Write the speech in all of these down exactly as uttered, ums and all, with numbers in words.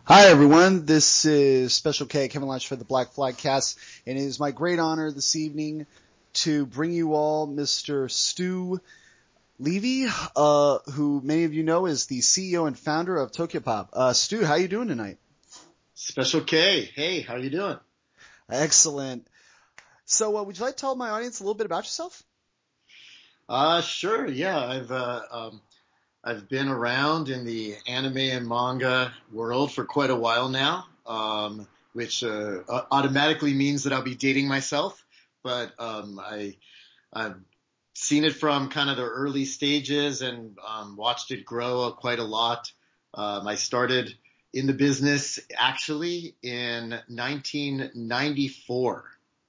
Hi everyone, this is Special K, Kevin Lash for the Black Flag Cast, and it is my great honor this evening to bring you all Mister Stu Levy, uh, who many of you know is the C E O and founder of Tokyopop. Uh, Stu, how you doing tonight? Special K, hey, how you doing? Excellent. So, uh, would you like to tell my audience a little bit about yourself? Uh, sure, yeah, I've uh, um, I've been around in the anime and manga world for quite a while now, um, which uh, automatically means that I'll be dating myself. But um, I I've seen it from kind of the early stages and um, watched it grow quite a lot. Um, I started in the business actually in nineteen ninety-four.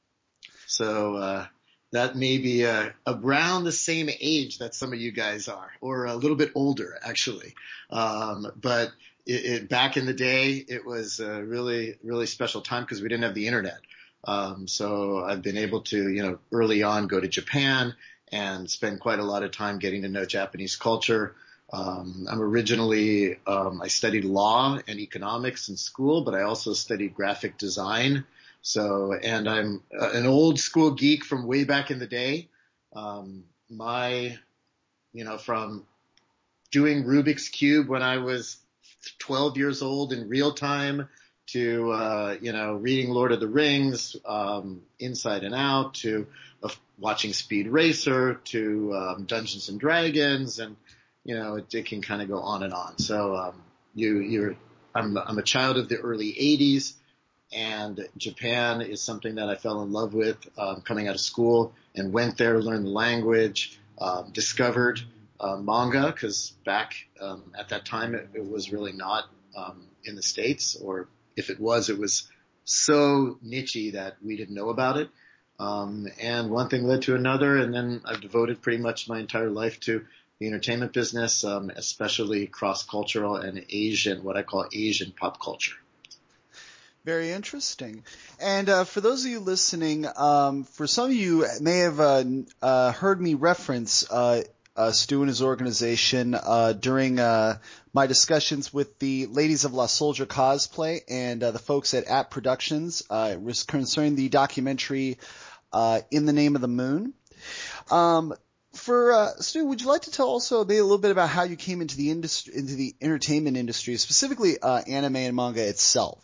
So uh, that may be uh, around the same age that some of you guys are, or a little bit older, actually. Um, but it, it, back in the day, it was a really, really special time because we didn't have the internet. Um, so I've been able to, you know, early on go to Japan and spend quite a lot of time getting to know Japanese culture. Um, I'm originally, um, I studied law and economics in school, but I also studied graphic design. So, and I'm uh, an old school geek from way back in the day. Um, my, you know, from doing Rubik's Cube when I was twelve years old in real time to, uh, you know, reading Lord of the Rings, um, Inside and Out to uh, watching Speed Racer to um, Dungeons and Dragons. And, you know, it, it can kind of go on and on. So, um, you, you're, I'm, I'm a child of the early eighties. And Japan is something that I fell in love with um, coming out of school and went there, learned the language, um, discovered uh, manga because back um, at that time it, it was really not um, in the States, or if it was, it was so niche that we didn't know about it. Um, and one thing led to another, and then I've devoted pretty much my entire life to the entertainment business, um, especially cross-cultural and Asian, what I call Asian pop culture. Very interesting. And uh, for those of you listening, um, for some of you may have uh, uh, heard me reference uh, uh, Stu and his organization uh, during uh, my discussions with the ladies of La Soldier Cosplay and uh, the folks at App Productions uh, concerning the documentary uh, In the Name of the Moon. Um, for uh, Stu, would you like to tell also maybe a little bit about how you came into the industry, into the entertainment industry, specifically uh, anime and manga itself?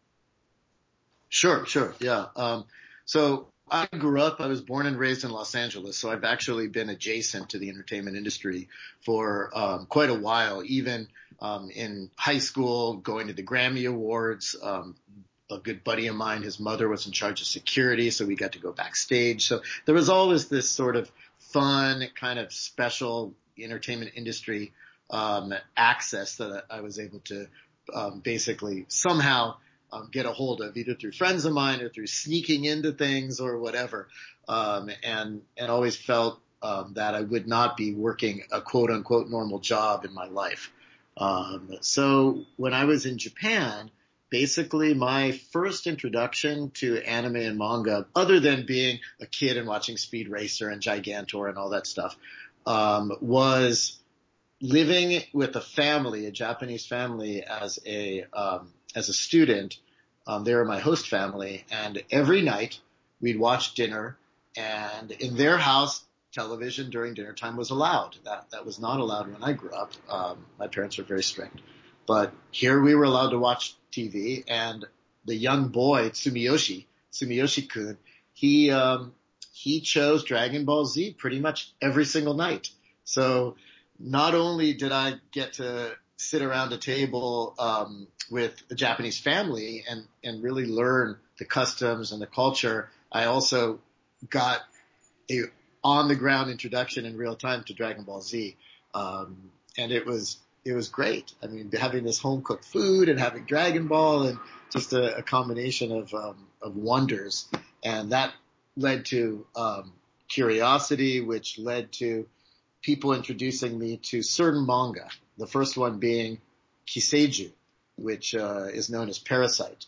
Sure, sure. Yeah. Um, so I grew up, I was born and raised in Los Angeles, so I've actually been adjacent to the entertainment industry for um, quite a while, even um, in high school, going to the Grammy Awards. Um, a good buddy of mine, his mother was in charge of security, so we got to go backstage. So there was always this sort of fun, kind of special entertainment industry um, access that I was able to um, basically somehow um, get a hold of, either through friends of mine or through sneaking into things or whatever. Um, and, and always felt um, that I would not be working a quote unquote normal job in my life. Um, so when I was in Japan, basically my first introduction to anime and manga, other than being a kid and watching Speed Racer and Gigantor and all that stuff, um, was living with a family, a Japanese family, as a um, as a student. Um, they were my host family, and every night we'd watch dinner. And in their house, television during dinner time was allowed. That that was not allowed when I grew up. Um, my parents were very strict, but here we were allowed to watch T V. And the young boy Tsumiyoshi, Tsumiyoshi-kun, he um, he chose Dragon Ball Z pretty much every single night. So not only did I get to sit around a table um, with a Japanese family and, and really learn the customs and the culture, I also got a on the ground introduction in real time to Dragon Ball Z. Um, and it was, it was great. I mean, having this home cooked food and having Dragon Ball and just a, a combination of, um, of wonders. And that led to, um, curiosity, which led to people introducing me to certain manga. The first one being Kiseiju, which uh, is known as Parasite.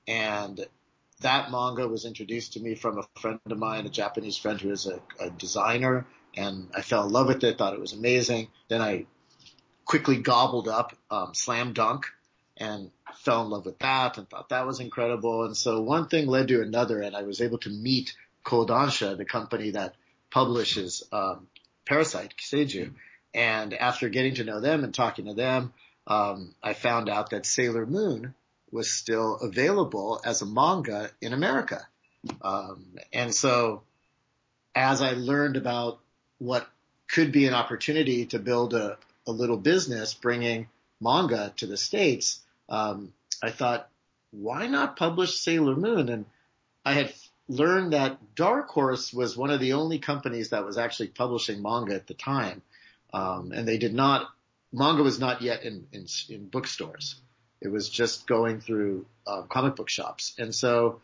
And that manga was introduced to me from a friend of mine, a Japanese friend who is a, a designer, and I fell in love with it, thought it was amazing. Then I quickly gobbled up um, Slam Dunk, and fell in love with that and thought that was incredible. And so one thing led to another, and I was able to meet Kodansha, the company that publishes um, Parasite, Kiseiju. And after getting to know them and talking to them, um, I found out that Sailor Moon was still available as a manga in America. Um, and so as I learned about what could be an opportunity to build a, a little business bringing manga to the States, um, I thought, why not publish Sailor Moon? And I had learned that Dark Horse was one of the only companies that was actually publishing manga at the time. Um, and they did not, manga was not yet in, in, in bookstores. It was just going through uh, comic book shops. And so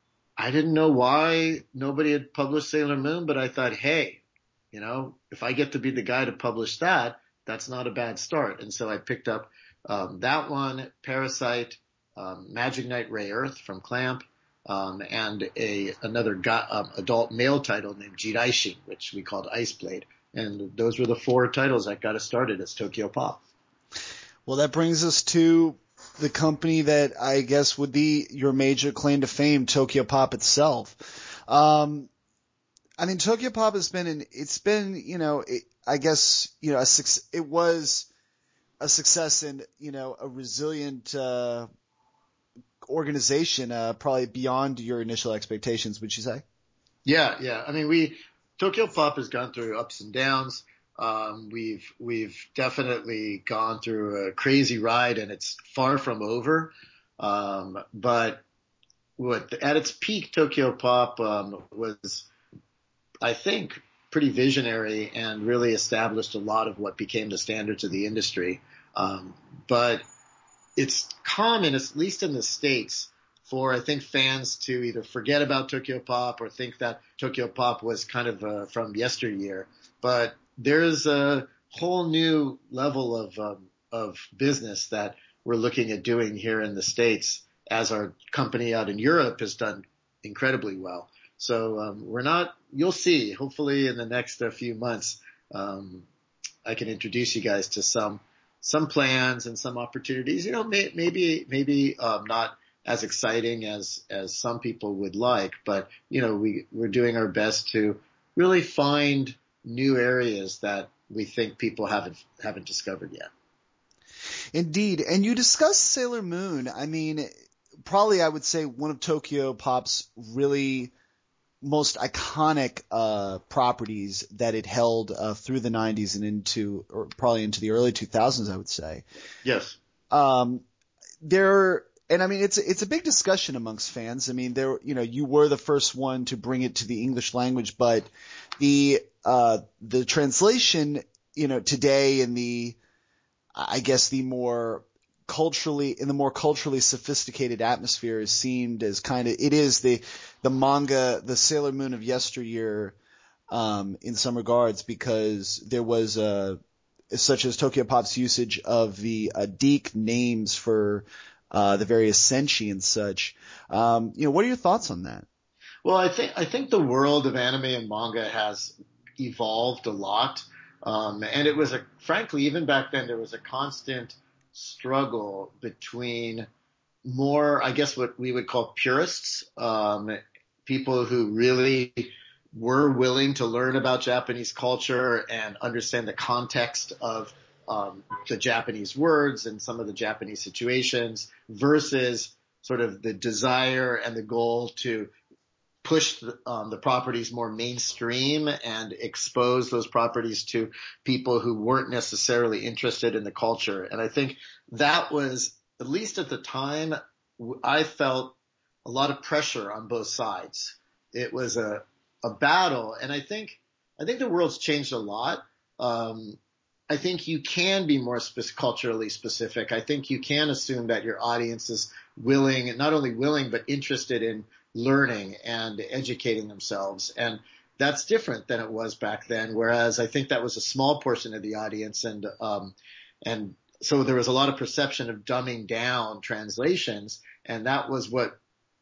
I didn't know why nobody had published Sailor Moon, but I thought, hey, you know, if I get to be the guy to publish that, that's not a bad start. And so I picked up um, that one, Parasite, um, Magic Knight Ray Earth from Clamp, um, and a another go- um, adult male title named Jiraishin, which we called Ice Blade. And those were the four titles that got us started as Tokyo Pop. Well, that brings us to the company that I guess would be your major claim to fame, Tokyo Pop itself. Um, I mean, Tokyo Pop has been an, it's been, you know, it, I guess, you know, a, it was a success and, you know, a resilient, uh, organization, uh, probably beyond your initial expectations, would you say? Yeah, yeah. I mean, we, Tokyo Pop has gone through ups and downs. Um, we've, we've definitely gone through a crazy ride and it's far from over. Um, but what, at its peak, Tokyo Pop, um, was, I think, pretty visionary and really established a lot of what became the standards of the industry. Um, but it's common, at least in the States, for I think fans to either forget about Tokyo Pop or think that Tokyo Pop was kind of uh, from yesteryear. But there's a whole new level of um, of business that we're looking at doing here in the States, as our company out in Europe has done incredibly well. So um, we're not. You'll see. Hopefully, in the next uh, few months, um, I can introduce you guys to some. some plans and some opportunities, you know, may, maybe, maybe, um, not as exciting as, as some people would like, but, you know, we, we're doing our best to really find new areas that we think people haven't, haven't discovered yet. Indeed. And you discussed Sailor Moon. I mean, probably I would say one of Tokyo Pop's really most iconic uh, properties that it held uh, through the nineties and into, or probably into the early two thousands, I would say. Yes. Um, there, and I mean, it's it's a big discussion amongst fans. I mean, there, you know, you were the first one to bring it to the English language, but the uh, the translation, you know, today in the, I guess the more culturally in the more culturally sophisticated atmosphere is seemed as kind of, it is the the manga, the Sailor Moon of yesteryear, um, in some regards, because there was a, such as Tokyo Pop's usage of the uh, Deke names for uh, the various senshi and such. Um, you know, what are your thoughts on that? Well, I think I think the world of anime and manga has evolved a lot, um, and it was a frankly even back then there was a constant struggle between more, I guess, what we would call purists, um, people who really were willing to learn about Japanese culture and understand the context of um, the Japanese words and some of the Japanese situations, versus sort of the desire and the goal to push the, um, the properties more mainstream and expose those properties to people who weren't necessarily interested in the culture. And I think that was, at least at the time, I felt a lot of pressure on both sides. It was a, a battle. And I think, I think the world's changed a lot. Um, I think you can be more spe- culturally specific. I think you can assume that your audience is willing, not only willing, but interested in learning and educating themselves. And that's different than it was back then. Whereas I think that was a small portion of the audience. And, um, and so there was a lot of perception of dumbing down translations. And that was what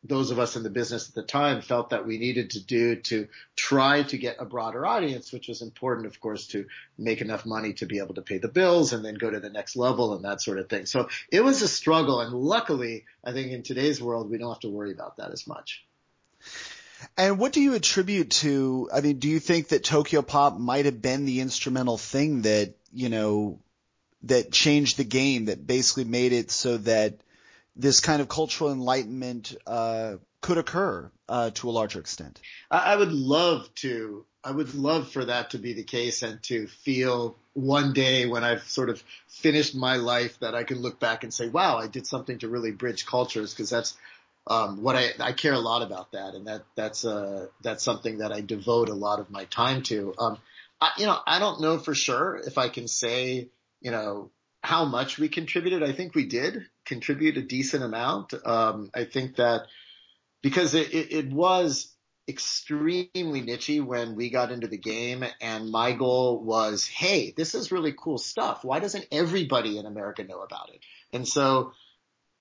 those of us in the business at the time felt that we needed to do to try to get a broader audience, which was important, of course, to make enough money to be able to pay the bills and then go to the next level and that sort of thing. So it was a struggle. And luckily, I think in today's world, we don't have to worry about that as much. And what do you attribute to, I mean, do you think that Tokyopop might have been the instrumental thing that, you know, that changed the game, that basically made it so that this kind of cultural enlightenment uh, could occur uh, to a larger extent? I, I would love to, I would love for that to be the case and to feel one day when I've sort of finished my life that I can look back and say, wow, I did something to really bridge cultures, because that's um, what I, I care a lot about that. And that, that's, uh, that's something that I devote a lot of my time to. Um, I, you know, I don't know for sure if I can say, you know, how much we contributed. I think we did contribute a decent amount. Um, I think that because it, it, it was extremely nichey when we got into the game, and my goal was, hey, this is really cool stuff. Why doesn't everybody in America know about it? And so